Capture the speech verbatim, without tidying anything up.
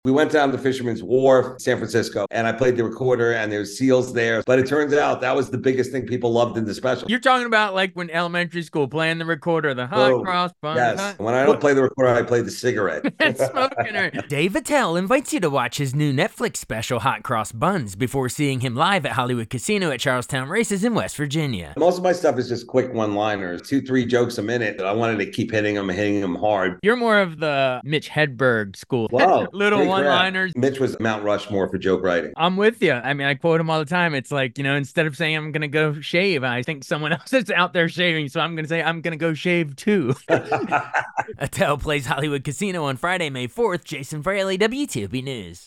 We went down to Fisherman's Wharf, San Francisco, and I played the recorder, and there's seals there. But it turns out that was the biggest thing people loved in the special. You're talking about like when elementary school playing the recorder, the hot Boom. cross buns. Yes. Hot... When I don't What? play the recorder, I play the cigarette. Smoking her. Dave Attell invites you to watch his new Netflix special, Hot Cross Buns, before seeing him live at Hollywood Casino at Charlestown Races in West Virginia. Most of my stuff is just quick one-liners, two, three jokes a minute. I wanted to keep hitting them, hitting them hard. You're more of the Mitch Hedberg school. Wow. Little one-liners. Mitch was Mount Rushmore for joke writing. I'm with you. I mean, I quote him all the time. It's like, you know, instead of saying I'm going to go shave, I think someone else is out there shaving. So I'm going to say I'm going to go shave too. Attell plays Hollywood Casino on Friday, May fourth. Jason Fraley, W T O P News.